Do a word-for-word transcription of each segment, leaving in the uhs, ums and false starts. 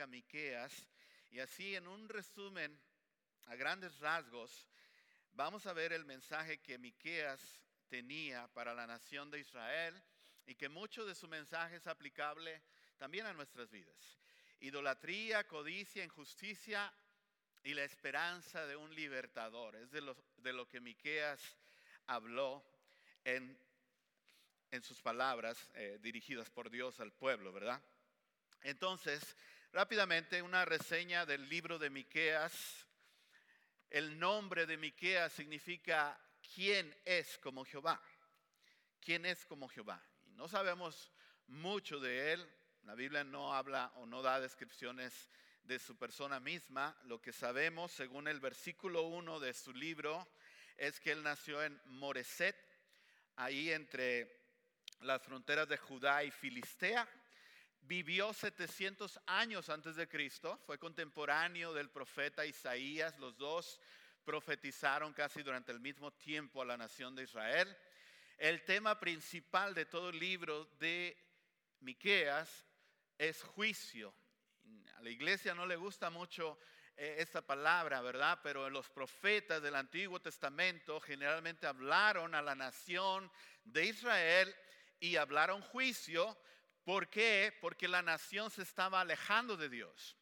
profeta Miqueas. Y así, en un resumen, a grandes rasgos, vamos a ver el mensaje que Miqueas tenía para la nación de Israel y que mucho de su mensaje es aplicable también a nuestras vidas. Idolatría, codicia, injusticia y la esperanza de un libertador. Es de lo, de lo que Miqueas habló en, en sus palabras eh, dirigidas por Dios al pueblo, ¿verdad? Entonces, rápidamente una reseña del libro de Miqueas. El nombre de Miqueas significa ¿quién es como Jehová? ¿Quién es como Jehová? Y no sabemos mucho de él. La Biblia no habla o no da descripciones de su persona misma. Lo que sabemos, según el versículo uno de su libro, es que él nació en Moreset, ahí entre las fronteras de Judá y Filistea. Vivió setecientos años antes de Cristo, fue contemporáneo del profeta Isaías. Los dos profetizaron casi durante el mismo tiempo a la nación de Israel. El tema principal de todo el libro de Miqueas es juicio. A la iglesia no le gusta mucho eh, esta palabra, ¿verdad? Pero los profetas del Antiguo Testamento generalmente hablaron a la nación de Israel y hablaron juicio. ¿Por qué? Porque la nación se estaba alejando de Dios.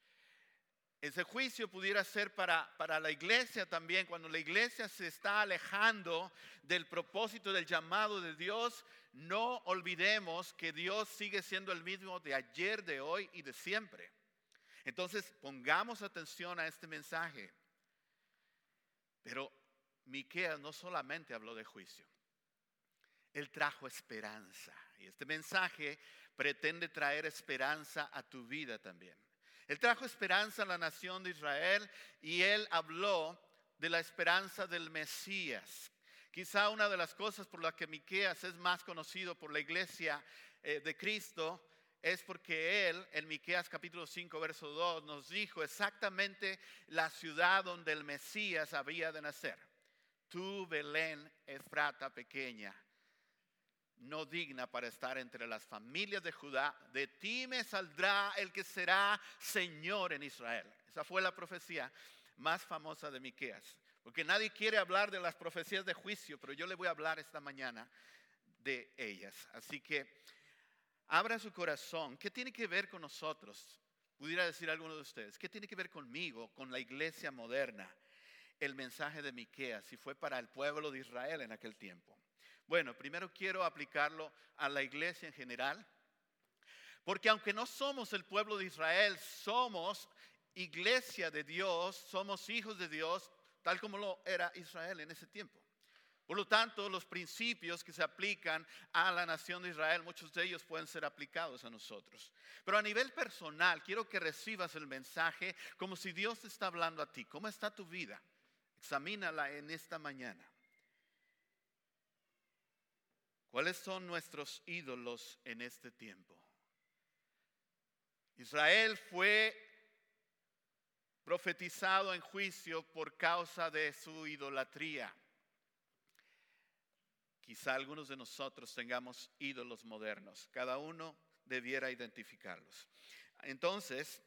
Ese juicio pudiera ser para, para la iglesia también. Cuando la iglesia se está alejando del propósito del llamado de Dios, no olvidemos que Dios sigue siendo el mismo de ayer, de hoy y de siempre. Entonces, pongamos atención a este mensaje. Pero Miqueas no solamente habló de juicio. Él trajo esperanza. Y este mensaje pretende traer esperanza a tu vida también. Él trajo esperanza a la nación de Israel y él habló de la esperanza del Mesías. Quizá una de las cosas por las que Miqueas es más conocido por la iglesia eh, de Cristo es porque él, en Miqueas capítulo cinco, verso dos, nos dijo exactamente la ciudad donde el Mesías había de nacer. Tú, Belén, Efrata pequeña, no digna para estar entre las familias de Judá, de ti me saldrá el que será Señor en Israel. Esa fue la profecía más famosa de Miqueas, porque nadie quiere hablar de las profecías de juicio, pero yo le voy a hablar esta mañana de ellas. Así que abra su corazón. ¿Qué tiene que ver con nosotros? Pudiera decir alguno de ustedes, ¿qué tiene que ver conmigo, con la iglesia moderna? El mensaje de Miqueas, si fue para el pueblo de Israel en aquel tiempo. Bueno, primero quiero aplicarlo a la iglesia en general, porque aunque no somos el pueblo de Israel, somos iglesia de Dios, somos hijos de Dios, tal como lo era Israel en ese tiempo. Por lo tanto, los principios que se aplican a la nación de Israel, muchos de ellos pueden ser aplicados a nosotros. Pero a nivel personal, quiero que recibas el mensaje como si Dios te está hablando a ti. ¿Cómo está tu vida? Examínala en esta mañana. ¿Cuáles son nuestros ídolos en este tiempo? Israel fue profetizado en juicio por causa de su idolatría. Quizá algunos de nosotros tengamos ídolos modernos. Cada uno debiera identificarlos. Entonces,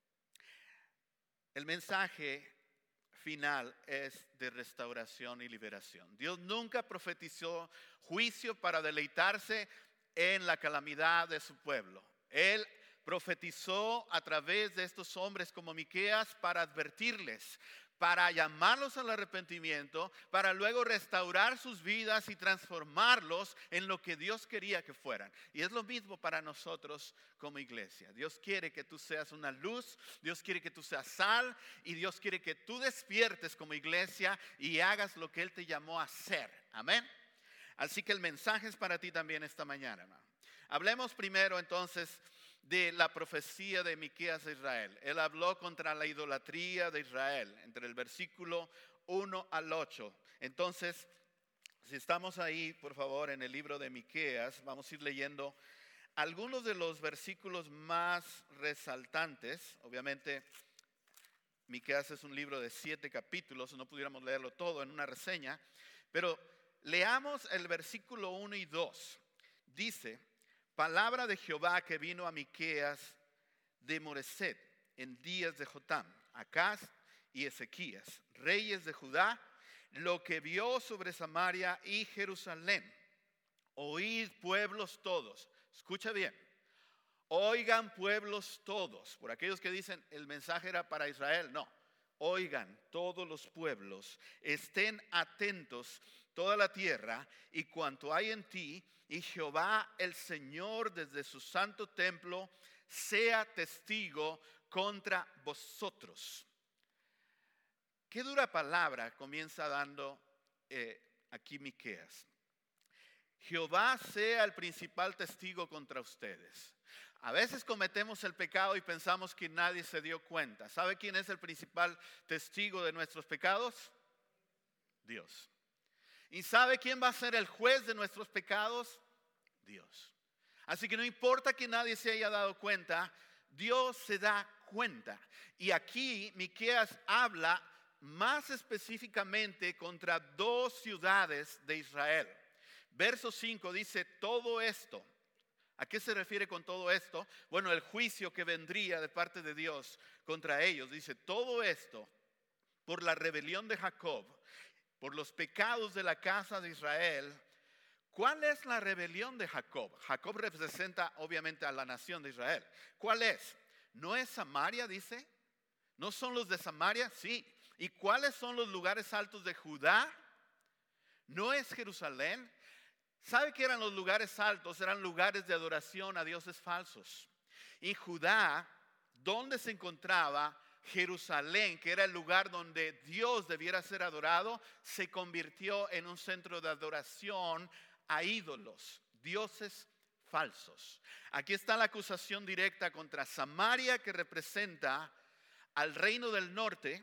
el mensaje final es de restauración y liberación. Dios nunca profetizó juicio para deleitarse en la calamidad de su pueblo. Él profetizó a través de estos hombres como Miqueas para advertirles, para llamarlos al arrepentimiento, para luego restaurar sus vidas y transformarlos en lo que Dios quería que fueran. Y es lo mismo para nosotros como iglesia. Dios quiere que tú seas una luz, Dios quiere que tú seas sal y Dios quiere que tú despiertes como iglesia y hagas lo que Él te llamó a hacer. Amén. Así que el mensaje es para ti también esta mañana, hermano. Hablemos primero entonces de la profecía de Miqueas a Israel. Él habló contra la idolatría de Israel, entre el versículo uno al ocho. Entonces, si estamos ahí, por favor, en el libro de Miqueas, vamos a ir leyendo algunos de los versículos más resaltantes. Obviamente, Miqueas es un libro de siete capítulos, no pudiéramos leerlo todo en una reseña, pero leamos el versículo uno y dos. Dice: palabra de Jehová que vino a Miqueas de Moreset, en días de Jotam, Acaz y Ezequías, reyes de Judá, lo que vio sobre Samaria y Jerusalén. Oíd, pueblos todos. Escucha bien. Oigan, pueblos todos. Por aquellos que dicen el mensaje era para Israel, no. Oigan, todos los pueblos, estén atentos toda la tierra y cuanto hay en ti, y Jehová el Señor desde su santo templo sea testigo contra vosotros. Qué dura palabra comienza dando eh, aquí Miqueas. Jehová sea el principal testigo contra ustedes. A veces cometemos el pecado y pensamos que nadie se dio cuenta. ¿Sabe quién es el principal testigo de nuestros pecados? Dios. ¿Y sabe quién va a ser el juez de nuestros pecados? Dios. Así que no importa que nadie se haya dado cuenta, Dios se da cuenta. Y aquí Miqueas habla más específicamente contra dos ciudades de Israel. Verso cinco dice, todo esto. ¿A qué se refiere con todo esto? Bueno, el juicio que vendría de parte de Dios contra ellos. Dice, todo esto por la rebelión de Jacob, por los pecados de la casa de Israel. ¿Cuál es la rebelión de Jacob? Jacob representa obviamente a la nación de Israel. ¿Cuál es? ¿No es Samaria, dice? ¿No son los de Samaria? Sí. ¿Y cuáles son los lugares altos de Judá? ¿No es Jerusalén? ¿Sabe qué eran los lugares altos? Eran lugares de adoración a dioses falsos. Y Judá, ¿dónde se encontraba? Jerusalén, que era el lugar donde Dios debiera ser adorado, se convirtió en un centro de adoración a ídolos, dioses falsos. Aquí está la acusación directa contra Samaria, que representa al reino del norte,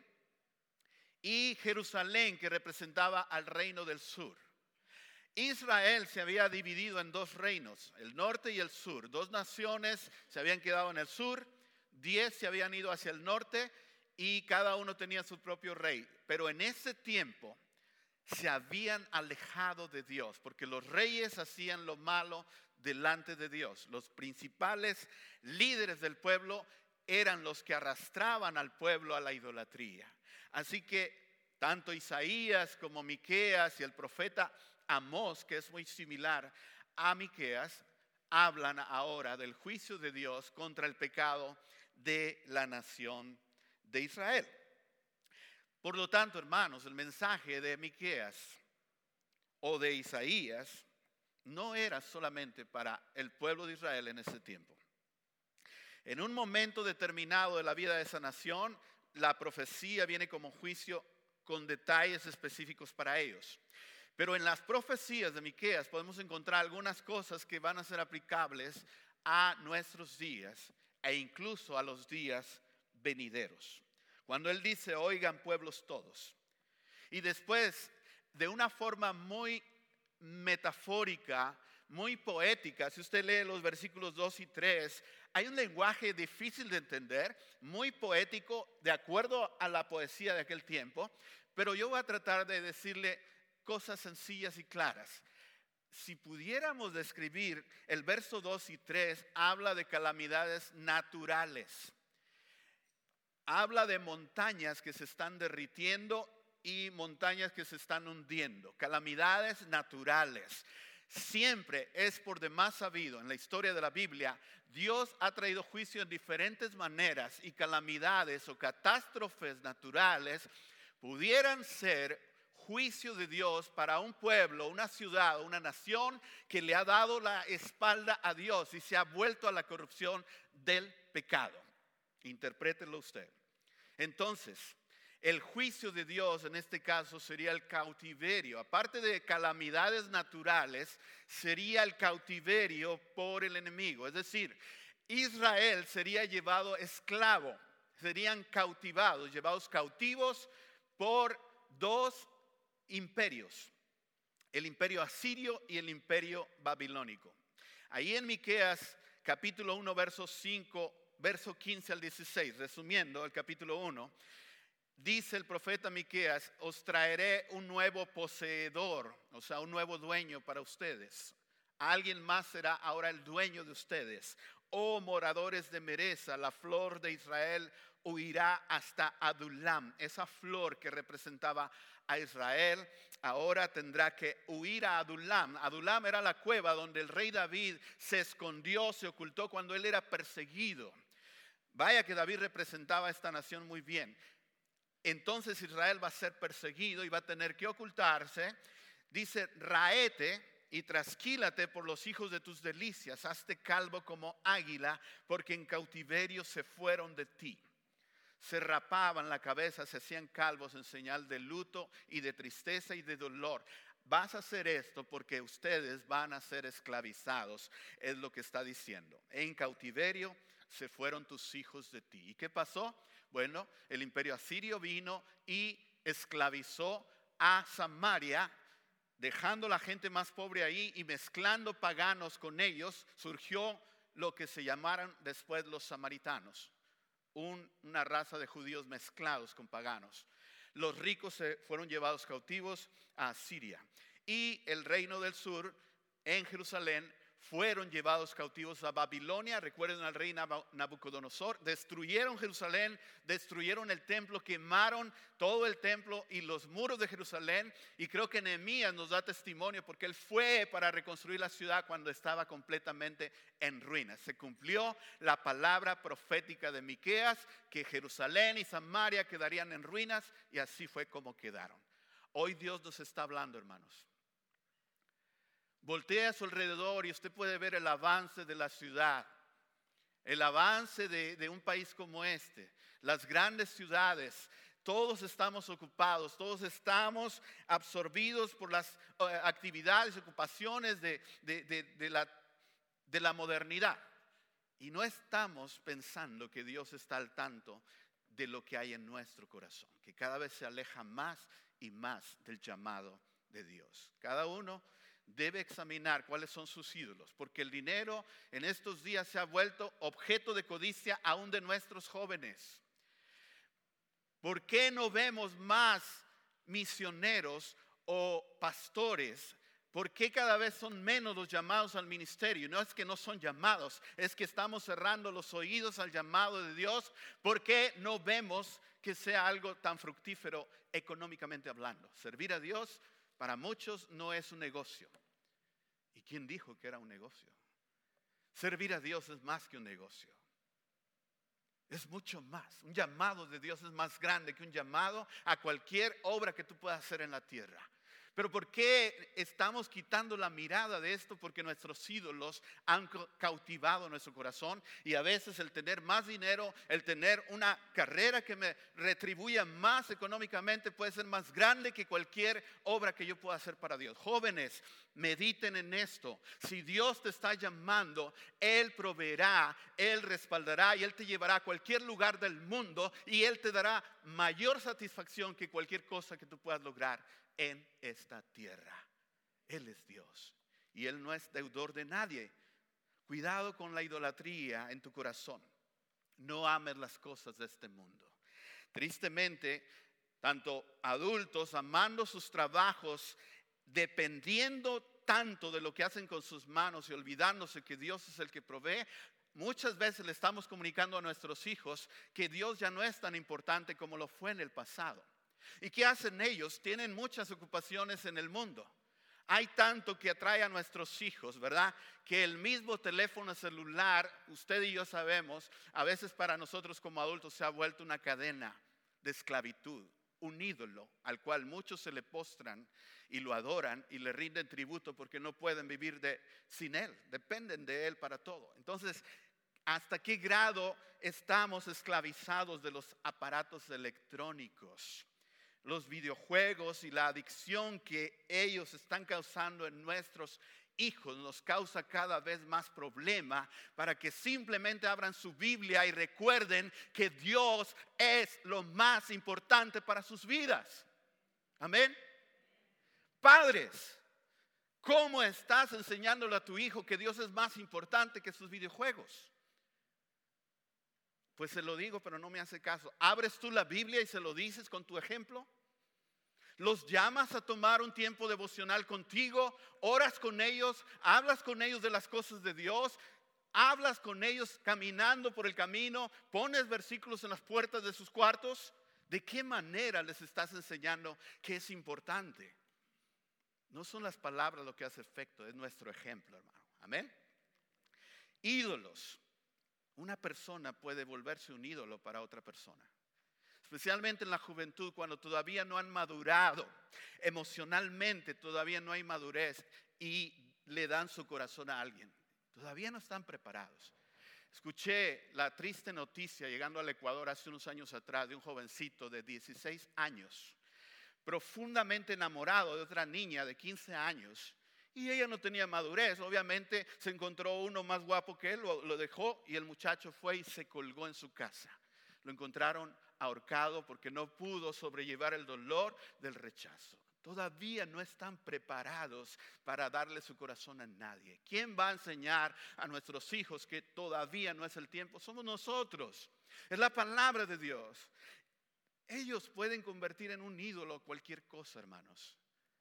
y Jerusalén, que representaba al reino del sur. Israel se había dividido en dos reinos, el norte y el sur. Dos naciones se habían quedado en el sur, diez se habían ido hacia el norte y cada uno tenía su propio rey. Pero en ese tiempo se habían alejado de Dios, porque los reyes hacían lo malo delante de Dios. Los principales líderes del pueblo eran los que arrastraban al pueblo a la idolatría. Así que tanto Isaías como Miqueas y el profeta Amós, que es muy similar a Miqueas, hablan ahora del juicio de Dios contra el pecado de la nación de Israel. Por lo tanto, hermanos, el mensaje de Miqueas o de Isaías no era solamente para el pueblo de Israel en ese tiempo. En un momento determinado de la vida de esa nación, la profecía viene como juicio con detalles específicos para ellos. Pero en las profecías de Miqueas podemos encontrar algunas cosas que van a ser aplicables a nuestros días e incluso a los días venideros. Cuando él dice, oigan pueblos todos. Y después, de una forma muy metafórica, muy poética, si usted lee los versículos dos y tres, hay un lenguaje difícil de entender, muy poético, de acuerdo a la poesía de aquel tiempo, pero yo voy a tratar de decirle cosas sencillas y claras. Si pudiéramos describir el verso dos y tres, habla de calamidades naturales. Habla de montañas que se están derritiendo y montañas que se están hundiendo. Calamidades naturales. Siempre es por demás sabido en la historia de la Biblia, Dios ha traído juicio en diferentes maneras y calamidades o catástrofes naturales pudieran ser juicio de Dios para un pueblo, una ciudad, una nación que le ha dado la espalda a Dios y se ha vuelto a la corrupción del pecado. Interprételo usted. Entonces, el juicio de Dios en este caso sería el cautiverio. Aparte de calamidades naturales, sería el cautiverio por el enemigo. Es decir, Israel sería llevado esclavo, serían cautivados, llevados cautivos por dos imperios, el imperio asirio y el imperio babilónico. Ahí en Miqueas capítulo uno, verso cinco, verso quince al dieciséis, resumiendo el capítulo uno, dice el profeta Miqueas, os traeré un nuevo poseedor, o sea, un nuevo dueño para ustedes. Alguien más será ahora el dueño de ustedes. oh moradores de Mereza, la flor de Israel huirá hasta Adulam. Esa flor que representaba a Israel ahora tendrá que huir a Adulam. Adulam era la cueva donde el rey David se escondió, se ocultó cuando él era perseguido. Vaya que David representaba a esta nación muy bien. Entonces Israel va a ser perseguido y va a tener que ocultarse. Dice, raete y trasquílate por los hijos de tus delicias, hazte calvo como águila, porque en cautiverio se fueron de ti. Se rapaban la cabeza, se hacían calvos en señal de luto y de tristeza y de dolor. Vas a hacer esto porque ustedes van a ser esclavizados, es lo que está diciendo. En cautiverio se fueron tus hijos de ti. ¿Y qué pasó? Bueno, el imperio asirio vino y esclavizó a Samaria, dejando la gente más pobre ahí y mezclando paganos con ellos, surgió lo que se llamaron después los samaritanos. Un, una raza de judíos mezclados con paganos. Los ricos se fueron llevados cautivos a Asiria y el reino del sur en Jerusalén fueron llevados cautivos a Babilonia. Recuerden al rey Nabucodonosor. Destruyeron Jerusalén, destruyeron el templo, quemaron todo el templo y los muros de Jerusalén. Y creo que Nehemías nos da testimonio porque él fue para reconstruir la ciudad cuando estaba completamente en ruinas. Se cumplió la palabra profética de Miqueas que Jerusalén y Samaria quedarían en ruinas, y así fue como quedaron. Hoy Dios nos está hablando, hermanos. Voltea a su alrededor y usted puede ver el avance de la ciudad, el avance de, de un país como este, las grandes ciudades. Todos estamos ocupados, todos estamos absorbidos por las uh, actividades, ocupaciones de, de, de, de, la, de la modernidad. Y no estamos pensando que Dios está al tanto de lo que hay en nuestro corazón, que cada vez se aleja más y más del llamado de Dios. Cada uno debe examinar cuáles son sus ídolos, porque el dinero en estos días se ha vuelto objeto de codicia aún de nuestros jóvenes. ¿Por qué no vemos más misioneros o pastores? ¿Por qué cada vez son menos los llamados al ministerio? No es que no son llamados, es que estamos cerrando los oídos al llamado de Dios. ¿Por qué no vemos que sea algo tan fructífero económicamente hablando? Servir a Dios para muchos no es un negocio. ¿Y quién dijo que era un negocio? Servir a Dios es más que un negocio. Es mucho más. Un llamado de Dios es más grande que un llamado a cualquier obra que tú puedas hacer en la tierra. Pero ¿por qué estamos quitando la mirada de esto? Porque nuestros ídolos han cautivado nuestro corazón, y a veces el tener más dinero, el tener una carrera que me retribuya más económicamente puede ser más grande que cualquier obra que yo pueda hacer para Dios. Jóvenes, mediten en esto. Si Dios te está llamando, Él proveerá, Él respaldará y Él te llevará a cualquier lugar del mundo, y Él te dará mayor satisfacción que cualquier cosa que tú puedas lograr en esta tierra. Él es Dios y Él no es deudor de nadie. Cuidado con la idolatría en tu corazón. No ames las cosas de este mundo. Tristemente, tanto adultos amando sus trabajos, dependiendo tanto de lo que hacen con sus manos y olvidándose que Dios es el que provee, muchas veces le estamos comunicando a nuestros hijos que Dios ya no es tan importante como lo fue en el pasado. ¿Y qué hacen ellos? Tienen muchas ocupaciones en el mundo. Hay tanto que atrae a nuestros hijos, ¿verdad? Que el mismo teléfono celular, usted y yo sabemos, a veces para nosotros como adultos se ha vuelto una cadena de esclavitud, un ídolo al cual muchos se le postran y lo adoran y le rinden tributo porque no pueden vivir de, sin él, dependen de él para todo. Entonces, ¿hasta qué grado estamos esclavizados de los aparatos electrónicos? Los videojuegos y la adicción que ellos están causando en nuestros hijos nos causa cada vez más problema para que simplemente abran su Biblia y recuerden que Dios es lo más importante para sus vidas. Amén. Padres, ¿cómo estás enseñándole a tu hijo que Dios es más importante que sus videojuegos? Pues se lo digo, pero no me hace caso. ¿Abres tú la Biblia y se lo dices con tu ejemplo? ¿Los llamas a tomar un tiempo devocional contigo? ¿Oras con ellos? ¿Hablas con ellos de las cosas de Dios? hablas con ellos caminando por el camino, pones versículos en las puertas de sus cuartos. ¿De qué manera les estás enseñando que es importante? No son las palabras lo que hace efecto, es nuestro ejemplo, hermano. Amén. Ídolos. Una persona puede volverse un ídolo para otra persona. Especialmente en la juventud, cuando todavía no han madurado emocionalmente, todavía no hay madurez y le dan su corazón a alguien. Todavía no están preparados. Escuché la triste noticia llegando al Ecuador hace unos años atrás de un jovencito de dieciséis años, profundamente enamorado de otra niña de quince años. Y ella no tenía madurez, obviamente se encontró uno más guapo que él, lo, lo dejó y el muchacho fue y se colgó en su casa. Lo encontraron ahorcado porque no pudo sobrellevar el dolor del rechazo. Todavía no están preparados para darle su corazón a nadie. ¿Quién va a enseñar a nuestros hijos que todavía no es el tiempo? Somos nosotros. Es la palabra de Dios. Ellos pueden convertir en un ídolo cualquier cosa, hermanos.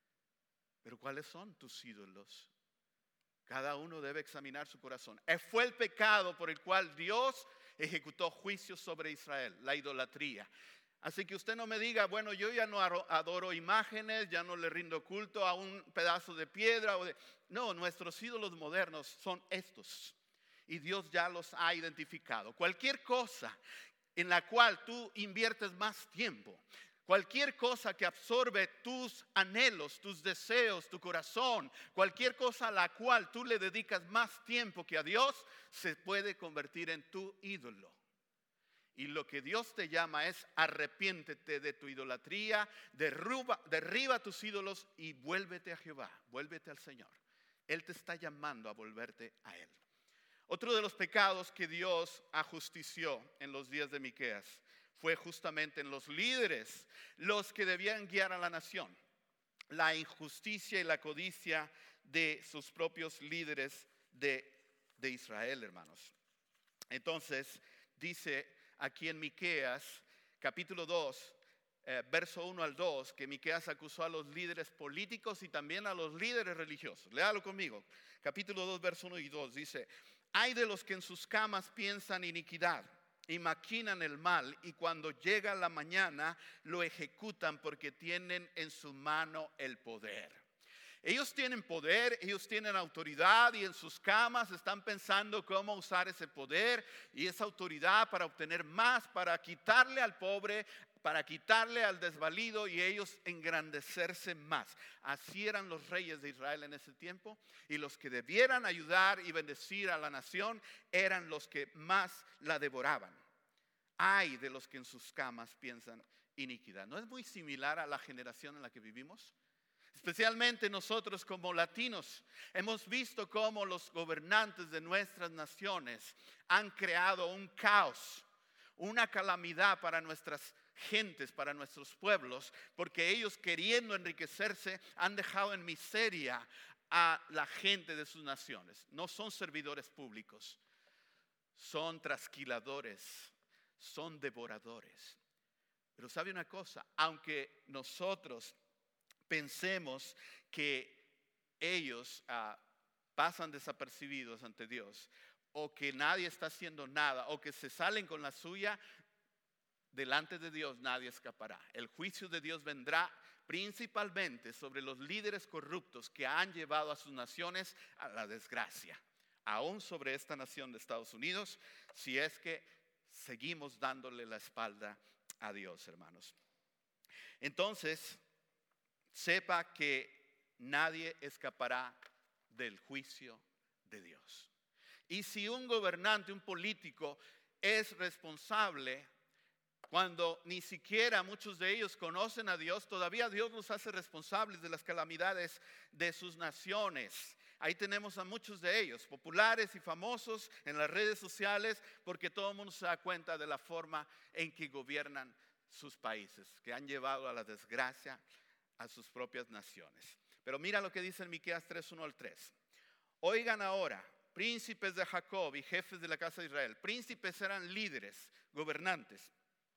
Pero ¿cuáles son tus ídolos? Cada uno debe examinar su corazón. Fue el pecado por el cual Dios ejecutó juicio sobre Israel, la idolatría. Así que usted no me diga, bueno, yo ya no adoro imágenes, ya no le rindo culto a un pedazo de piedra. O de... No, nuestros ídolos modernos son estos. Y Dios ya los ha identificado. Cualquier cosa en la cual tú inviertes más tiempo, cualquier cosa que absorbe tus anhelos, tus deseos, tu corazón, cualquier cosa a la cual tú le dedicas más tiempo que a Dios, se puede convertir en tu ídolo. Y lo que Dios te llama es arrepiéntete de tu idolatría, derruba, derriba tus ídolos y vuélvete a Jehová, vuélvete al Señor. Él te está llamando a volverte a Él. Otro de los pecados que Dios ajustició en los días de Miqueas fue justamente en los líderes, los que debían guiar a la nación. La injusticia y la codicia de sus propios líderes de, de Israel, hermanos. Entonces, dice aquí en Miqueas, capítulo dos, eh, verso uno al dos, que Miqueas acusó a los líderes políticos y también a los líderes religiosos. Léalo conmigo. Capítulo dos, verso uno y dos, dice: hay de los que en sus camas piensan iniquidad y maquinan el mal, y cuando llega la mañana lo ejecutan porque tienen en su mano el poder. Ellos tienen poder, ellos tienen autoridad y en sus camas están pensando cómo usar ese poder y esa autoridad para obtener más, para quitarle al pobre, para quitarle al desvalido y ellos engrandecerse más. Así eran los reyes de Israel en ese tiempo, y los que debieran ayudar y bendecir a la nación eran los que más la devoraban. Ay de los que en sus camas piensan iniquidad. ¿No es muy similar a la generación en la que vivimos? Especialmente nosotros como latinos, hemos visto cómo los gobernantes de nuestras naciones han creado un caos, una calamidad para nuestras gentes, para nuestros pueblos, porque ellos, queriendo enriquecerse, han dejado en miseria a la gente de sus naciones. No son servidores públicos, son trasquiladores, son devoradores. Pero sabe una cosa, aunque nosotros pensemos que ellos uh, pasan desapercibidos ante Dios, o que nadie está haciendo nada, o que se salen con la suya, delante de Dios nadie escapará. El juicio de Dios vendrá principalmente sobre los líderes corruptos que han llevado a sus naciones a la desgracia, aún sobre esta nación de Estados Unidos, si es que seguimos dándole la espalda a Dios, hermanos. Entonces, sepa que nadie escapará del juicio de Dios. Y si un gobernante, un político, es responsable, cuando ni siquiera muchos de ellos conocen a Dios, todavía Dios los hace responsables de las calamidades de sus naciones. Ahí tenemos a muchos de ellos, populares y famosos en las redes sociales, porque todo el mundo se da cuenta de la forma en que gobiernan sus países, que han llevado a la desgracia a sus propias naciones. Pero mira lo que dice en Miqueas tres, uno al tres. Oigan ahora, príncipes de Jacob y jefes de la casa de Israel. Príncipes eran líderes, gobernantes.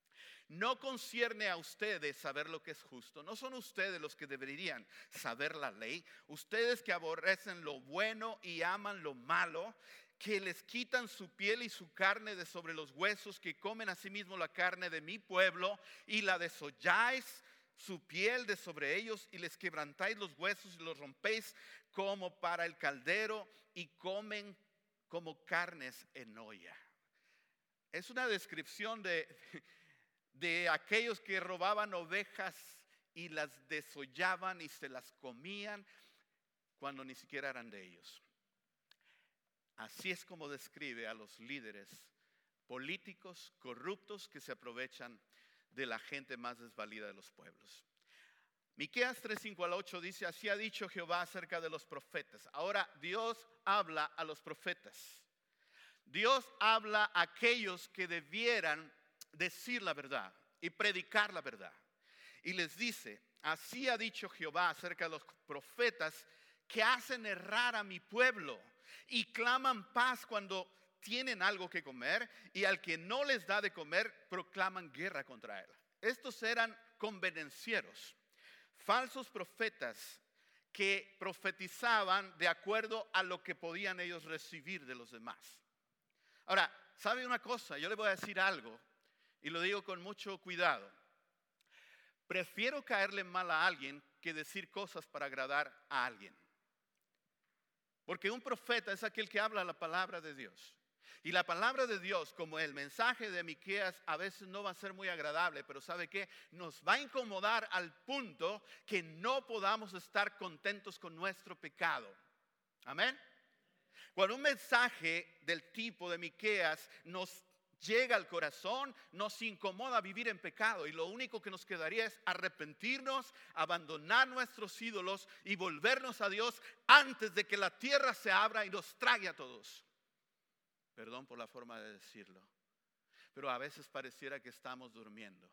No concierne a ustedes saber lo que es justo. No son ustedes los que deberían saber la ley. Ustedes que aborrecen lo bueno y aman lo malo, que les quitan su piel y su carne de sobre los huesos, que comen asimismo la carne de mi pueblo, y la desolláis su piel de sobre ellos, y les quebrantáis los huesos y los rompéis como para el caldero, y comen como carnes en olla. Es una descripción de, de aquellos que robaban ovejas y las desollaban y se las comían cuando ni siquiera eran de ellos. Así es como describe a los líderes políticos corruptos que se aprovechan de la gente más desvalida de los pueblos. Miqueas tres, cinco al ocho dice: así ha dicho Jehová acerca de los profetas. Ahora Dios habla a los profetas. Dios habla a aquellos que debieran decir la verdad y predicar la verdad. Y les dice: así ha dicho Jehová acerca de los profetas que hacen errar a mi pueblo y claman paz cuando tienen algo que comer, y al que no les da de comer proclaman guerra contra él. Estos eran convenencieros, falsos profetas que profetizaban de acuerdo a lo que podían ellos recibir de los demás. Ahora, ¿sabe una cosa? Yo le voy a decir algo y lo digo con mucho cuidado. Prefiero caerle mal a alguien que decir cosas para agradar a alguien. Porque un profeta es aquel que habla la palabra de Dios. Y la palabra de Dios, como el mensaje de Miqueas, a veces no va a ser muy agradable, pero ¿sabe qué? Nos va a incomodar al punto que no podamos estar contentos con nuestro pecado. Amén. Cuando un mensaje del tipo de Miqueas nos llega al corazón, nos incomoda vivir en pecado, y lo único que nos quedaría es arrepentirnos, abandonar nuestros ídolos y volvernos a Dios antes de que la tierra se abra y nos trague a todos. Perdón por la forma de decirlo, pero a veces pareciera que estamos durmiendo.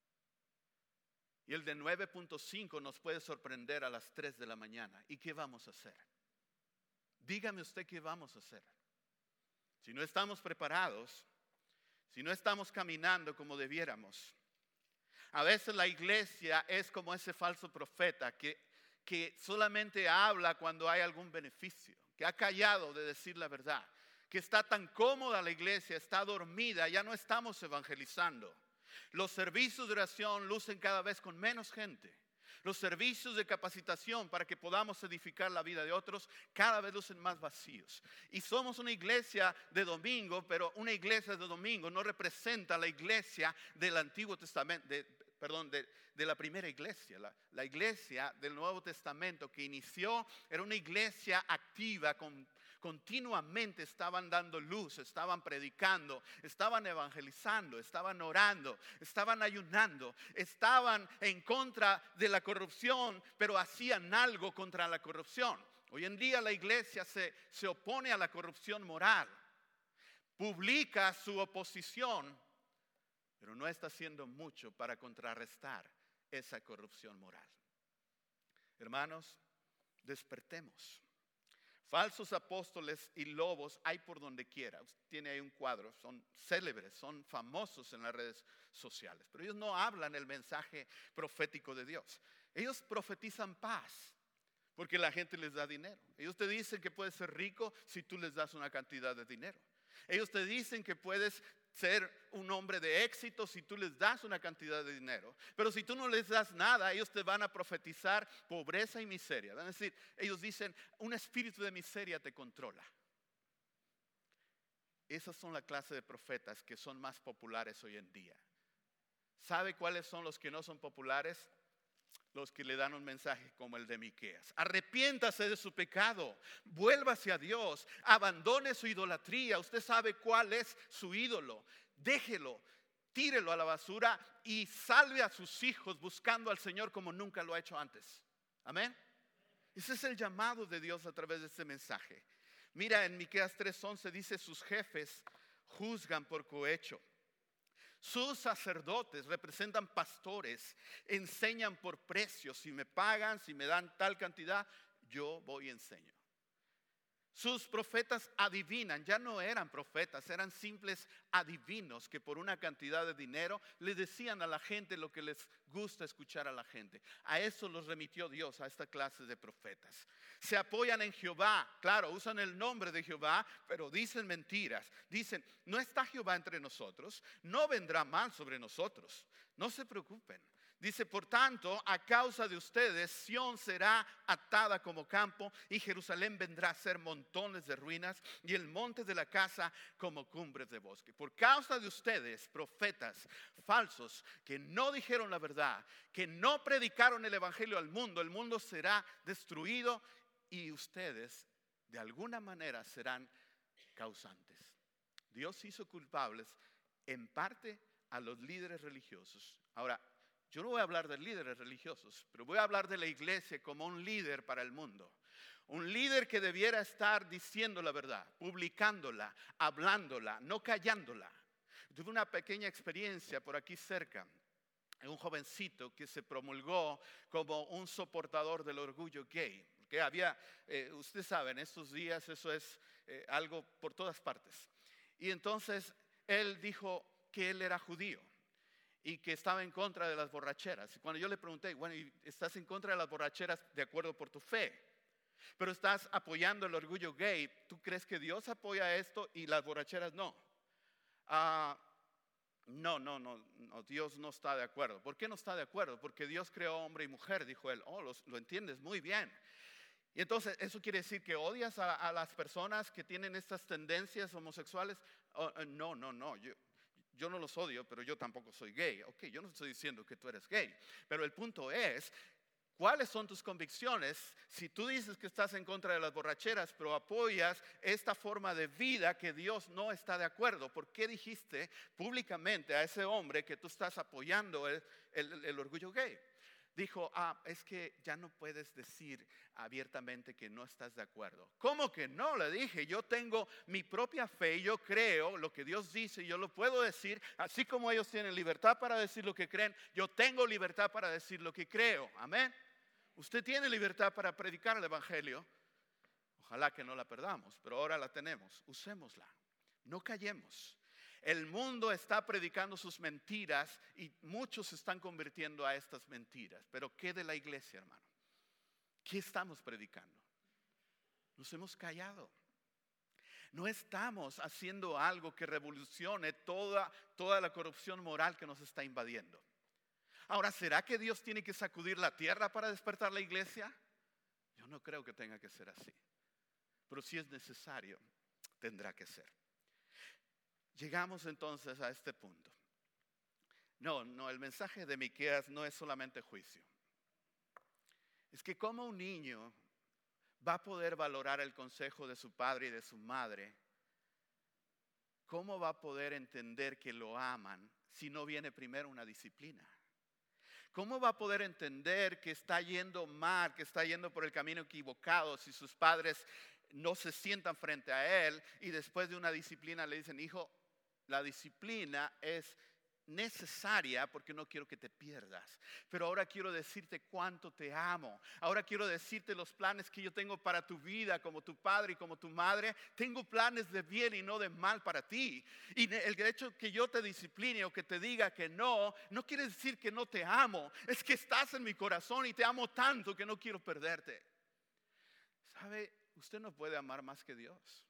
Y el de nueve punto cinco nos puede sorprender a las tres de la mañana. ¿Y qué vamos a hacer? Dígame usted qué vamos a hacer. Si no estamos preparados, si no estamos caminando como debiéramos. A veces la iglesia es como ese falso profeta que, que solamente habla cuando hay algún beneficio, que ha callado de decir la verdad, que está tan cómoda la iglesia, está dormida, ya no estamos evangelizando. Los servicios de oración lucen cada vez con menos gente. Los servicios de capacitación para que podamos edificar la vida de otros cada vez lucen más vacíos. Y somos una iglesia de domingo, pero una iglesia de domingo no representa la iglesia del Antiguo Testamento, de, perdón, de, de la primera iglesia. La, la iglesia del Nuevo Testamento que inició era una iglesia activa, con continuamente estaban dando luz, estaban predicando, estaban evangelizando, estaban orando, estaban ayunando, estaban en contra de la corrupción, pero hacían algo contra la corrupción. Hoy en día la iglesia se, se opone a la corrupción moral, publica su oposición, pero no está haciendo mucho para contrarrestar esa corrupción moral. Hermanos, despertemos. Falsos apóstoles y lobos hay por donde quiera. Usted tiene ahí un cuadro, son célebres, son famosos en las redes sociales, pero ellos no hablan el mensaje profético de Dios. Ellos profetizan paz porque la gente les da dinero. Ellos te dicen que puedes ser rico si tú les das una cantidad de dinero. Ellos te dicen que puedes ser un hombre de éxito si tú les das una cantidad de dinero. Pero si tú no les das nada, ellos te van a profetizar pobreza y miseria. Es decir, ellos dicen, un espíritu de miseria te controla. Esas son la clase de profetas que son más populares hoy en día. ¿Sabe cuáles son los que no son populares? Los que le dan un mensaje como el de Miqueas. Arrepiéntase de su pecado, vuélvase a Dios, abandone su idolatría. Usted sabe cuál es su ídolo. Déjelo, tírelo a la basura y salve a sus hijos buscando al Señor como nunca lo ha hecho antes. Amén. Ese es el llamado de Dios a través de este mensaje. Mira, en Miqueas tres once dice: sus jefes juzgan por cohecho. Sus sacerdotes representan pastores, enseñan por precios. Si me pagan, si me dan tal cantidad, yo voy y enseño. Sus profetas adivinan, ya no eran profetas, eran simples adivinos que por una cantidad de dinero le decían a la gente lo que les gusta escuchar a la gente. A eso los remitió Dios, a esta clase de profetas. Se apoyan en Jehová, claro, usan el nombre de Jehová, pero dicen mentiras. Dicen, no está Jehová entre nosotros, no vendrá mal sobre nosotros, no se preocupen. Dice, por tanto, a causa de ustedes, Sión será atada como campo y Jerusalén vendrá a ser montones de ruinas y el monte de la casa como cumbres de bosque. Por causa de ustedes, profetas falsos que no dijeron la verdad, que no predicaron el evangelio al mundo, el mundo será destruido y ustedes de alguna manera serán causantes. Dios hizo culpables en parte a los líderes religiosos. Ahora, yo no voy a hablar de líderes religiosos, pero voy a hablar de la iglesia como un líder para el mundo. Un líder que debiera estar diciendo la verdad, publicándola, hablándola, no callándola. Tuve una pequeña experiencia por aquí cerca. Un jovencito que se promulgó como un soportador del orgullo gay. Que había, eh, ustedes saben, estos días eso es eh, algo por todas partes. Y entonces él dijo que él era judío y que estaba en contra de las borracheras. Y cuando yo le pregunté, bueno, ¿y estás en contra de las borracheras de acuerdo por tu fe? Pero estás apoyando el orgullo gay. ¿Tú crees que Dios apoya esto y las borracheras no? Ah, no, no, no, no, Dios no está de acuerdo. ¿Por qué no está de acuerdo? Porque Dios creó hombre y mujer, dijo él. Oh, lo, lo entiendes muy bien. Y entonces, ¿eso quiere decir que odias a, a las personas que tienen estas tendencias homosexuales? Oh, no, no, no, yo... Yo no los odio, pero yo tampoco soy gay. Ok, yo no estoy diciendo que tú eres gay. Pero el punto es, ¿cuáles son tus convicciones? Si tú dices que estás en contra de las borracheras, pero apoyas esta forma de vida que Dios no está de acuerdo, ¿por qué dijiste públicamente a ese hombre que tú estás apoyando el, el, el orgullo gay? Dijo, ah, es que ya no puedes decir abiertamente que no estás de acuerdo. ¿Cómo que no? Le dije, yo tengo mi propia fe, yo creo lo que Dios dice, yo lo puedo decir, así como ellos tienen libertad para decir lo que creen, yo tengo libertad para decir lo que creo. Amén. Usted tiene libertad para predicar el evangelio. Ojalá que no la perdamos, pero ahora la tenemos. Usémosla. No callemos. El mundo está predicando sus mentiras y muchos se están convirtiendo a estas mentiras. Pero ¿qué de la iglesia, hermano? ¿Qué estamos predicando? Nos hemos callado. No estamos haciendo algo que revolucione toda, toda la corrupción moral que nos está invadiendo. Ahora, ¿será que Dios tiene que sacudir la tierra para despertar la iglesia? Yo no creo que tenga que ser así. Pero si es necesario, tendrá que ser. Llegamos entonces a este punto. No, no, el mensaje de Miqueas no es solamente juicio. Es que como un niño va a poder valorar el consejo de su padre y de su madre, ¿cómo va a poder entender que lo aman si no viene primero una disciplina? ¿Cómo va a poder entender que está yendo mal, que está yendo por el camino equivocado si sus padres no se sientan frente a él y después de una disciplina le dicen, hijo, la disciplina es necesaria porque no quiero que te pierdas. Pero ahora quiero decirte cuánto te amo. Ahora quiero decirte los planes que yo tengo para tu vida como tu padre y como tu madre. Tengo planes de bien y no de mal para ti. Y el hecho que yo te discipline o que te diga que no, no quiere decir que no te amo. Es que estás en mi corazón y te amo tanto que no quiero perderte. ¿Sabe? Usted no puede amar más que Dios.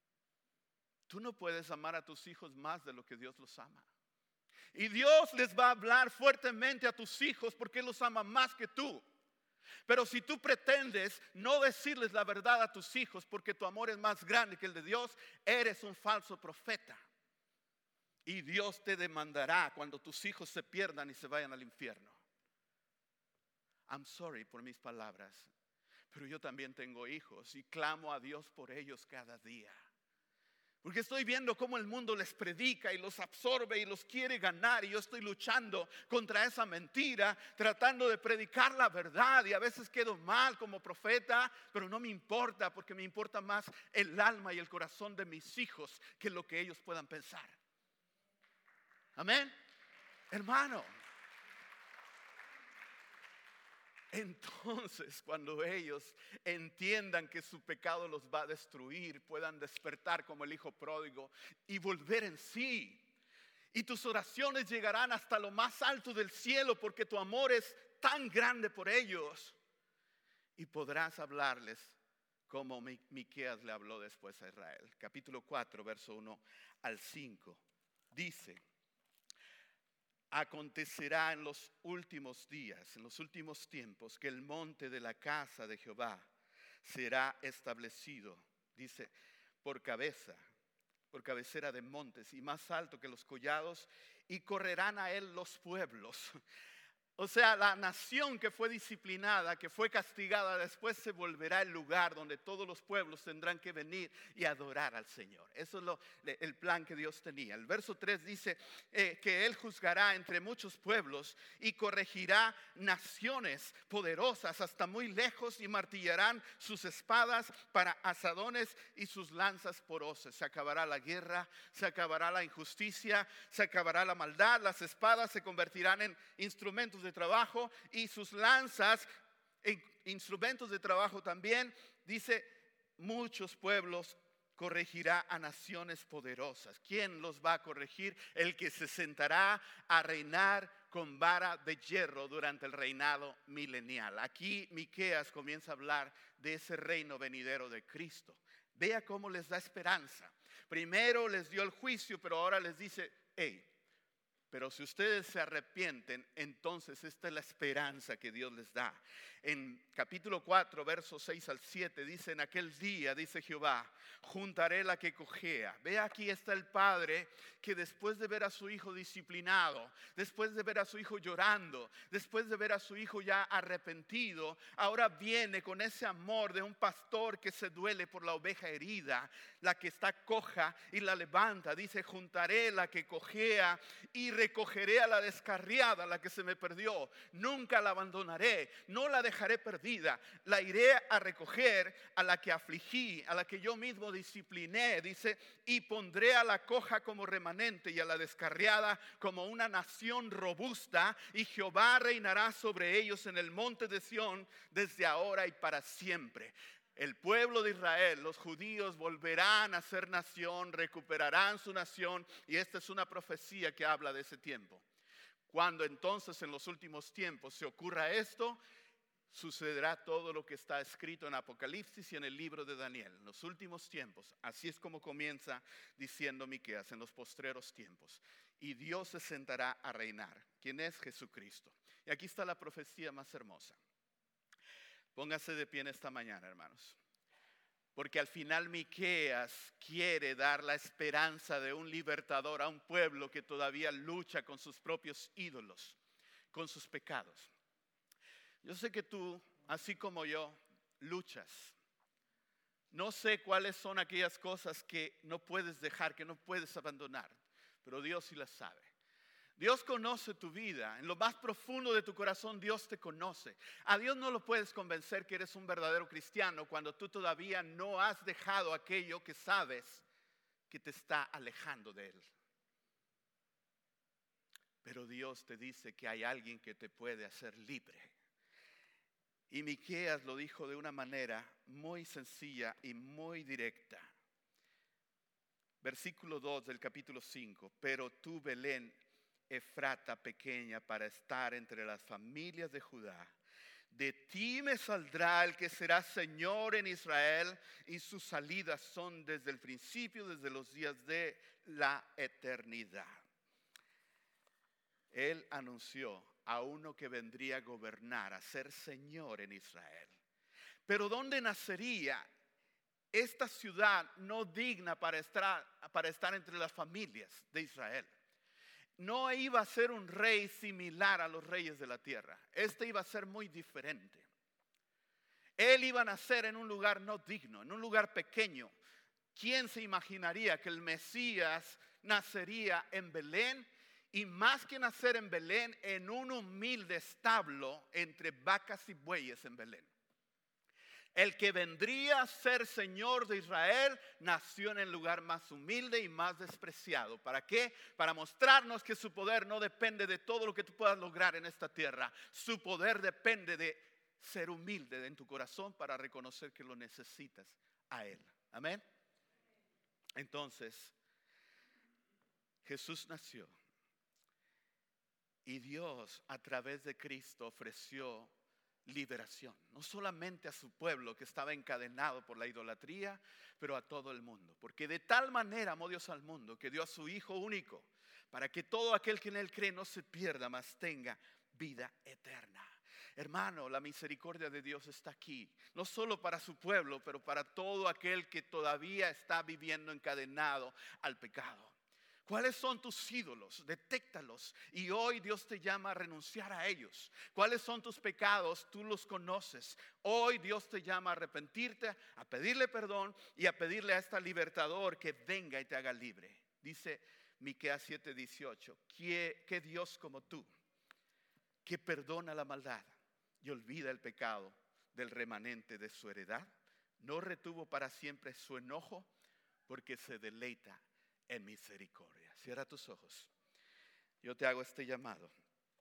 Tú no puedes amar a tus hijos más de lo que Dios los ama. Y Dios les va a hablar fuertemente a tus hijos porque Él los ama más que tú. Pero si tú pretendes no decirles la verdad a tus hijos porque tu amor es más grande que el de Dios, eres un falso profeta. Y Dios te demandará cuando tus hijos se pierdan y se vayan al infierno. I'm sorry por mis palabras, pero yo también tengo hijos y clamo a Dios por ellos cada día. Porque estoy viendo cómo el mundo les predica y los absorbe y los quiere ganar. Y yo estoy luchando contra esa mentira, tratando de predicar la verdad. Y a veces quedo mal como profeta, pero no me importa porque me importa más el alma y el corazón de mis hijos que lo que ellos puedan pensar. Amén. Hermano, Entonces, cuando ellos entiendan que su pecado los va a destruir, puedan despertar como el hijo pródigo y volver en sí. Y tus oraciones llegarán hasta lo más alto del cielo porque tu amor es tan grande por ellos. Y podrás hablarles como Miqueas le habló después a Israel. Capítulo cuatro, verso uno al cinco. Dice: acontecerá en los últimos días, en los últimos tiempos, que el monte de la casa de Jehová será establecido, dice, por cabeza, por cabecera de montes y más alto que los collados, y correrán a él los pueblos. O sea, la nación que fue disciplinada, que fue castigada, después se volverá el lugar donde todos los pueblos tendrán que venir y adorar al Señor. Eso es lo, el plan que Dios tenía. El verso tres dice eh, que Él juzgará entre muchos pueblos y corregirá naciones poderosas hasta muy lejos, y martillarán sus espadas para asadones y sus lanzas por hoces. Se acabará la guerra, se acabará la injusticia, se acabará la maldad. Las espadas se convertirán en instrumentos de trabajo y sus lanzas en instrumentos de trabajo también. Dice, muchos pueblos corregirá a naciones poderosas. ¿Quién los va a corregir? El que se sentará a reinar con vara de hierro durante el reinado milenial. Aquí Miqueas comienza a hablar de ese reino venidero de Cristo. Vea cómo les da esperanza. Primero les dio el juicio, pero ahora les dice, hey, pero si ustedes se arrepienten, entonces esta es la esperanza que Dios les da. En capítulo cuatro, versos seis al siete, dice: en aquel día, dice Jehová, juntaré la que cojea. Ve, aquí está el padre que después de ver a su hijo disciplinado, después de ver a su hijo llorando, después de ver a su hijo ya arrepentido, ahora viene con ese amor de un pastor que se duele por la oveja herida, la que está coja, y la levanta. Dice: juntaré la que cojea y recogeré a la descarriada, la que se me perdió. Nunca la abandonaré, no la dejaré perdida. La iré a recoger a la que afligí, a la que yo mismo discipliné. Dice: y pondré a la coja como remanente y a la descarriada como una nación robusta, y Jehová reinará sobre ellos en el monte de Sión desde ahora y para siempre. El pueblo de Israel, los judíos, volverán a ser nación, recuperarán su nación, y esta es una profecía que habla de ese tiempo. Cuando entonces en los últimos tiempos se ocurra esto, sucederá todo lo que está escrito en Apocalipsis y en el libro de Daniel. En los últimos tiempos, así es como comienza diciendo Miqueas, en los postreros tiempos. Y Dios se sentará a reinar. ¿Quién es? Jesucristo. Y aquí está la profecía más hermosa. Póngase de pie en esta mañana, hermanos. Porque al final Miqueas quiere dar la esperanza de un libertador a un pueblo que todavía lucha con sus propios ídolos, con sus pecados. Yo sé que tú, así como yo, luchas. No sé cuáles son aquellas cosas que no puedes dejar, que no puedes abandonar, pero Dios sí las sabe. Dios conoce tu vida, en lo más profundo de tu corazón Dios te conoce. A Dios no lo puedes convencer que eres un verdadero cristiano cuando tú todavía no has dejado aquello que sabes que te está alejando de Él. Pero Dios te dice que hay alguien que te puede hacer libre. Y Miqueas lo dijo de una manera muy sencilla y muy directa. Versículo dos del capítulo cinco. Pero tú, Belén, Efrata pequeña para estar entre las familias de Judá, de ti me saldrá el que será Señor en Israel, y sus salidas son desde el principio, desde los días de la eternidad. Él anunció a uno que vendría a gobernar, a ser Señor en Israel. Pero ¿dónde nacería esta ciudad no digna para estar, para estar entre las familias de Israel? No iba a ser un rey similar a los reyes de la tierra. Este iba a ser muy diferente. Él iba a nacer en un lugar no digno, en un lugar pequeño. ¿Quién se imaginaría que el Mesías nacería en Belén? Y más que nacer en Belén, en un humilde establo entre vacas y bueyes en Belén. El que vendría a ser Señor de Israel nació en el lugar más humilde y más despreciado. ¿Para qué? Para mostrarnos que su poder no depende de todo lo que tú puedas lograr en esta tierra. Su poder depende de ser humilde en tu corazón para reconocer que lo necesitas a Él. Amén. Entonces, Jesús nació y Dios a través de Cristo ofreció liberación, no solamente a su pueblo que estaba encadenado por la idolatría, pero a todo el mundo. Porque de tal manera amó Dios al mundo que dio a su Hijo único, para que todo aquel que en Él cree no se pierda, mas tenga vida eterna. Hermano, la misericordia de Dios está aquí, no solo para su pueblo, pero para todo aquel que todavía está viviendo encadenado al pecado. ¿Cuáles son tus ídolos? Detéctalos. Y hoy Dios te llama a renunciar a ellos. ¿Cuáles son tus pecados? Tú los conoces. Hoy Dios te llama a arrepentirte, a pedirle perdón y a pedirle a esta libertador que venga y te haga libre. Dice Miqueas siete dieciocho, ¿qué, qué Dios como tú, que perdona la maldad y olvida el pecado del remanente de su heredad? No retuvo para siempre su enojo, porque se deleita en misericordia. Cierra tus ojos. Yo te hago este llamado.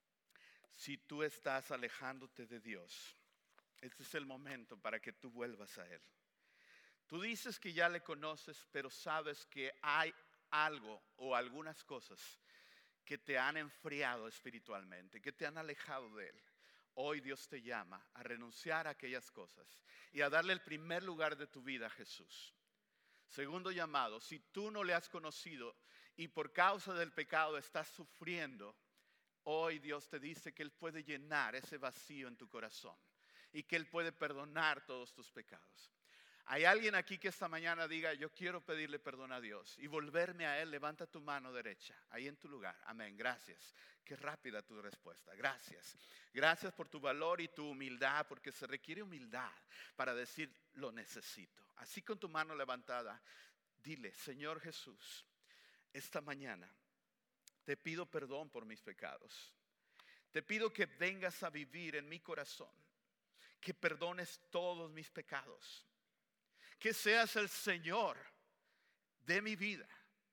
Si tú estás alejándote de Dios, este es el momento para que tú vuelvas a Él. Tú dices que ya le conoces, pero sabes que hay algo o algunas cosas que te han enfriado espiritualmente, que te han alejado de Él. Hoy Dios te llama a renunciar a aquellas cosas y a darle el primer lugar de tu vida a Jesús. Segundo llamado, si tú no le has conocido y por causa del pecado estás sufriendo, hoy Dios te dice que Él puede llenar ese vacío en tu corazón y que Él puede perdonar todos tus pecados. Hay alguien aquí que esta mañana diga, yo quiero pedirle perdón a Dios y volverme a Él. Levanta tu mano derecha, ahí en tu lugar. Amén, gracias. Qué rápida tu respuesta, gracias. Gracias por tu valor y tu humildad, porque se requiere humildad para decir, lo necesito. Así con tu mano levantada, dile, Señor Jesús, esta mañana te pido perdón por mis pecados. Te pido que vengas a vivir en mi corazón, que perdones todos mis pecados. Que seas el Señor de mi vida,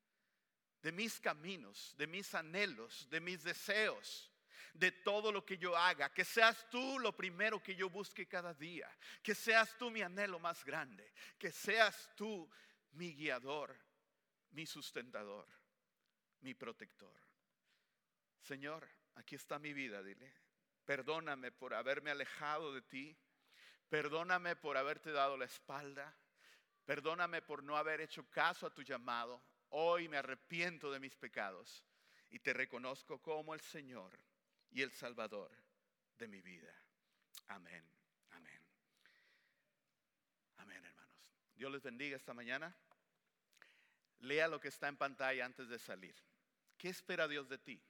de mis caminos, de mis anhelos, de mis deseos, de todo lo que yo haga. Que seas tú lo primero que yo busque cada día. Que seas tú mi anhelo más grande. Que seas tú mi guiador, mi sustentador, mi protector. Señor, aquí está mi vida, dile. Perdóname por haberme alejado de ti. Perdóname por haberte dado la espalda. Perdóname por no haber hecho caso a tu llamado. Hoy me arrepiento de mis pecados y te reconozco como el Señor y el Salvador de mi vida. Amén, amén. Amén, hermanos. Dios les bendiga esta mañana. Lea lo que está en pantalla antes de salir. ¿Qué espera Dios de ti?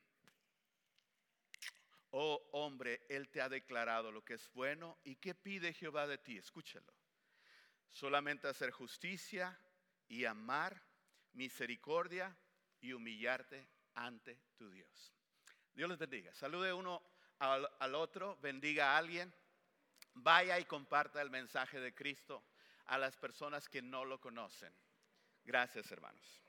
Oh hombre, Él te ha declarado lo que es bueno. ¿Y qué pide Jehová de ti? Escúchalo. Solamente hacer justicia y amar, misericordia y humillarte ante tu Dios. Dios les bendiga. Salude uno al, al otro, bendiga a alguien. Vaya y comparta el mensaje de Cristo a las personas que no lo conocen. Gracias, hermanos.